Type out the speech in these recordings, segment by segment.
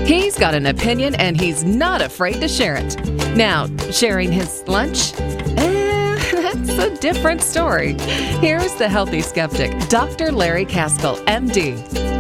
He's got an opinion and he's not afraid to share it. Now, sharing his lunch? That's a different story. Here's the healthy skeptic, Dr. Larry Kaskel, MD.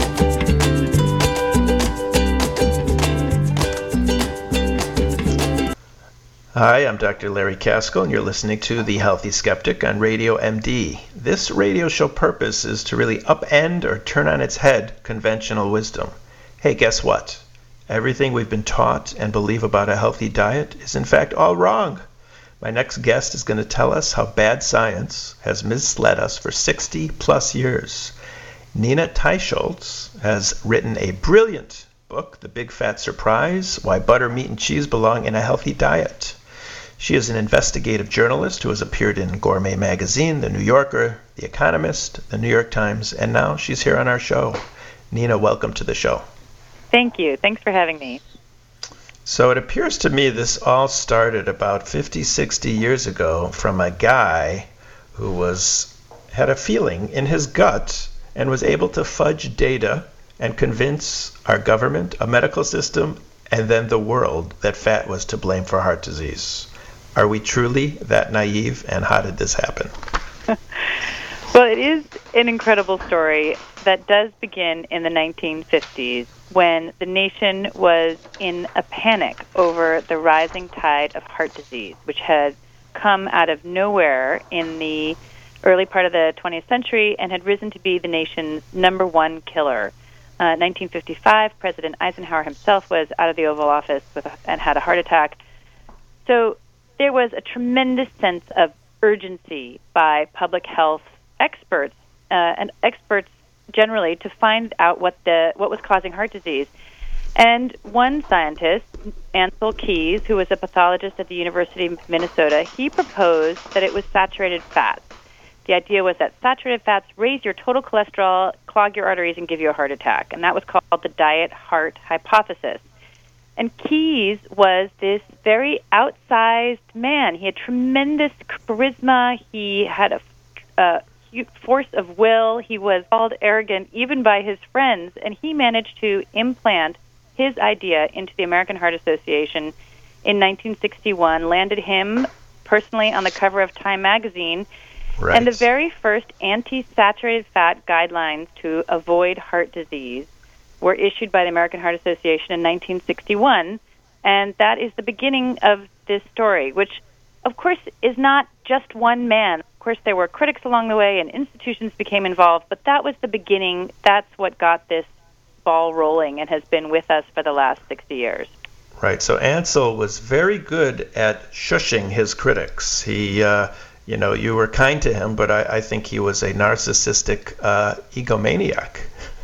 Hi, I'm Dr. Larry Kaskel, and you're listening to The Healthy Skeptic on Radio MD. This radio show purpose is to really upend or turn on its head conventional wisdom. Hey, guess what? Everything we've been taught and believe about a healthy diet is in fact all wrong. My next guest is going to tell us how bad science has misled us for 60 plus years. Nina Teicholz has written a brilliant book, The Big Fat Surprise: Why Butter, Meat, and Cheese Belong in a Healthy Diet. She is an investigative journalist who has appeared in Gourmet Magazine, The New Yorker, The Economist, The New York Times, and now she's here on our show. Nina, welcome to the show. Thank you. Thanks for having me. So it appears to me this all started about 50, 60 years ago from a guy who had a feeling in his gut and was able to fudge data and convince our government, a medical system, and then the world that fat was to blame for heart disease. Are we truly that naive, and how did this happen? Well, it is an incredible story that does begin in the 1950s when the nation was in a panic over the rising tide of heart disease, which had come out of nowhere in the early part of the 20th century and had risen to be the nation's number one killer. 1955, President Eisenhower himself was out of the Oval Office and had a heart attack. So there was a tremendous sense of urgency by public health experts and experts generally to find out what was causing heart disease. And one scientist, Ancel Keys, who was a pathologist at the University of Minnesota, he proposed that it was saturated fats. The idea was that saturated fats raise your total cholesterol, clog your arteries, and give you a heart attack. And that was called the diet-heart hypothesis. And Keys was this very outsized man. He had tremendous charisma. He had a force of will. He was called arrogant even by his friends. And he managed to implant his idea into the American Heart Association in 1961, landed him personally on the cover of Time magazine. Right. And the very first anti-saturated fat guidelines to avoid heart disease were issued by the American Heart Association in 1961, and that is the beginning of this story, which, of course, is not just one man. Of course, there were critics along the way, and institutions became involved, but that was the beginning. That's what got this ball rolling and has been with us for the last 60 years. Right, so Ancel was very good at shushing his critics. He, you were kind to him, but I think he was a narcissistic egomaniac.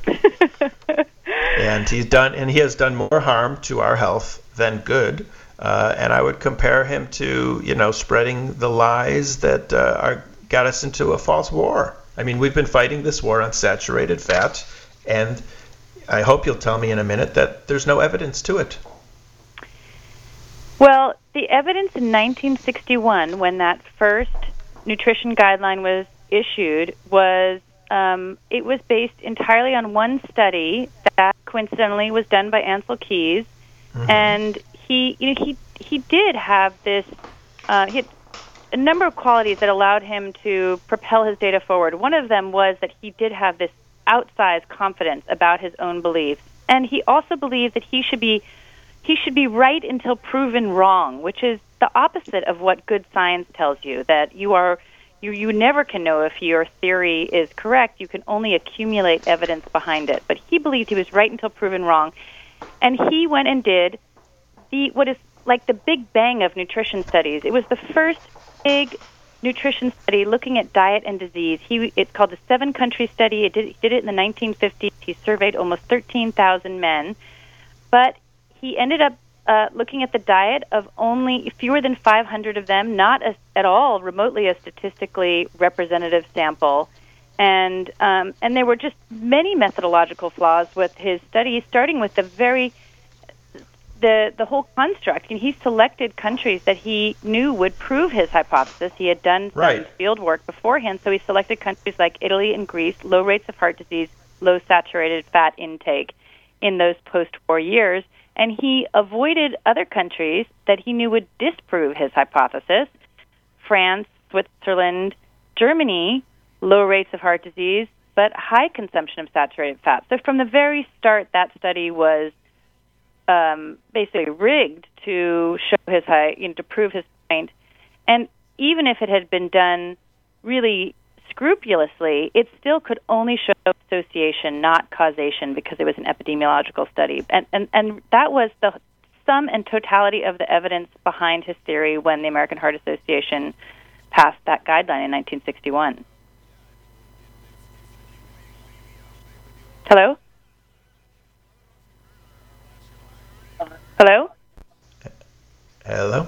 And he has done more harm to our health than good. And I would compare him to, spreading the lies that got us into a false war. I mean, we've been fighting this war on saturated fat, and I hope you'll tell me in a minute that there's no evidence to it. Well, the evidence in 1961, when that first nutrition guideline was issued, was it was based entirely on one study that coincidentally was done by Ancel Keys, and he did have this he had a number of qualities that allowed him to propel his data forward. One of them was that he did have this outsized confidence about his own beliefs, and he also believed that he should be right until proven wrong, which is the opposite of what good science tells you, that you never can know if your theory is correct. You can only accumulate evidence behind it. But he believed he was right until proven wrong. And he went and did what is like the big bang of nutrition studies. It was the first big nutrition study looking at diet and disease. It's called the 7-country study. He did it in the 1950s. He surveyed almost 13,000 men. But he ended up looking at the diet of only fewer than 500 of them, not at all remotely a statistically representative sample. And there were just many methodological flaws with his study, starting with the whole construct. And he selected countries that he knew would prove his hypothesis. He had done some field work beforehand, so he selected countries like Italy and Greece, low rates of heart disease, low saturated fat intake in those post-war years, And he avoided other countries that he knew would disprove his hypothesis. France, Switzerland, Germany, low rates of heart disease, but high consumption of saturated fat. So from the very start, that study was basically rigged to show his to prove his point. And even if it had been done really scrupulously, it still could only show association, not causation, because it was an epidemiological study. And that was the sum and totality of the evidence behind his theory when the American Heart Association passed that guideline in 1961. Hello? Hello? Hello?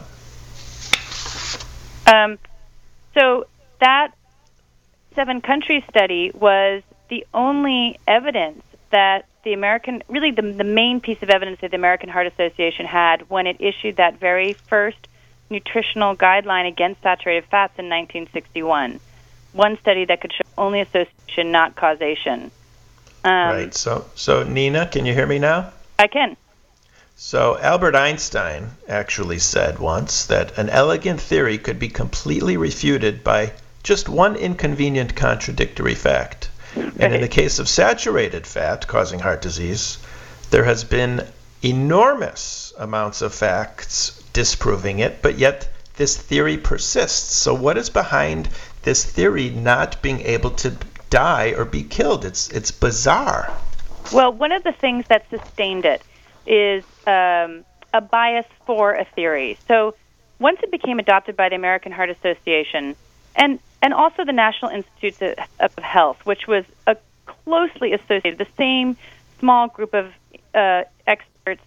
So that 7-country study was the only evidence that the main piece of evidence that the American Heart Association had when it issued that very first nutritional guideline against saturated fats in 1961. One study that could show only association, not causation. Right. So Nina, can you hear me now? I can. So Albert Einstein actually said once that an elegant theory could be completely refuted by just one inconvenient contradictory fact. And in the case of saturated fat causing heart disease, there has been enormous amounts of facts disproving it, but yet this theory persists. So what is behind this theory not being able to die or be killed? It's bizarre. Well, one of the things that sustained it is a bias for a theory. So once it became adopted by the American Heart Association and also the National Institutes of Health, which was closely associated, the same small group of experts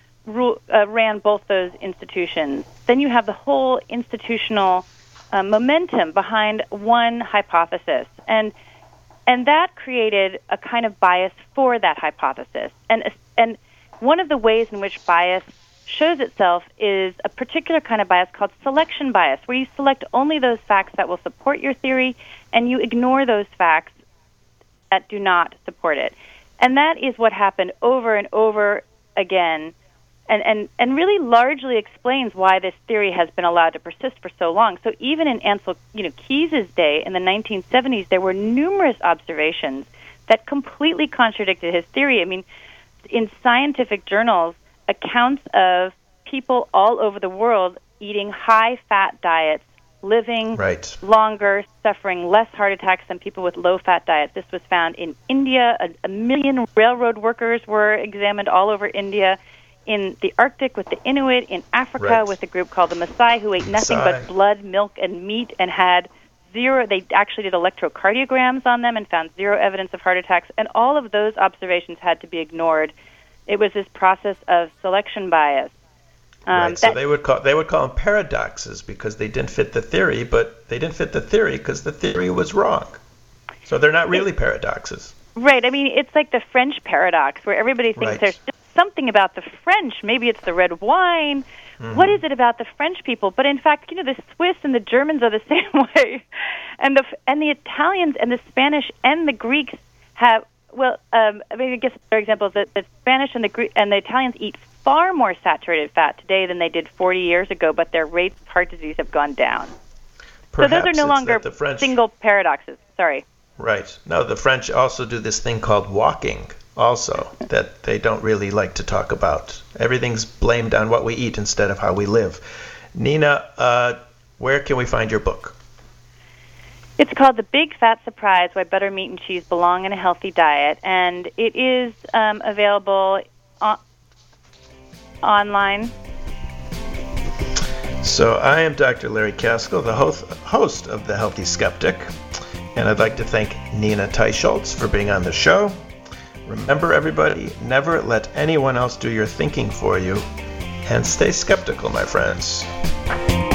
ran both those institutions. Then you have the whole institutional momentum behind one hypothesis. And that created a kind of bias for that hypothesis. And one of the ways in which bias shows itself is a particular kind of bias called selection bias, where you select only those facts that will support your theory and you ignore those facts that do not support it. And that is what happened over and over again and really largely explains why this theory has been allowed to persist for so long. So even in Ancel Keys's day in the 1970s, there were numerous observations that completely contradicted his theory. I mean, in scientific journals, accounts of people all over the world eating high-fat diets, living longer, suffering less heart attacks than people with low-fat diets. This was found in India. A million railroad workers were examined all over India. In the Arctic with the Inuit, in Africa with a group called the Maasai, who ate nothing but blood, milk, and meat and had zero. They actually did electrocardiograms on them and found zero evidence of heart attacks. And all of those observations had to be ignored. It was this process of selection bias. So they would call them paradoxes because they didn't fit the theory, but they didn't fit the theory because the theory was wrong. So they're not really paradoxes. Right. I mean, it's like the French paradox, where everybody thinks there's something about the French. Maybe it's the red wine. Mm-hmm. What is it about the French people? But in fact, the Swiss and the Germans are the same way, and the Italians and the Spanish and the Greeks have. Well, I guess for example, the Spanish and the Italians eat far more saturated fat today than they did 40 years ago, but their rates of heart disease have gone down. Perhaps so those are no longer single paradoxes. Sorry. Right. No, the French also do this thing called walking also that they don't really like to talk about. Everything's blamed on what we eat instead of how we live. Nina, where can we find your book? It's called The Big Fat Surprise, Why Butter, Meat, and Cheese Belong in a Healthy Diet, and it is available online. So I am Dr. Larry Kaskel, the host of The Healthy Skeptic, and I'd like to thank Nina Teicholz for being on the show. Remember, everybody, never let anyone else do your thinking for you, and stay skeptical, my friends.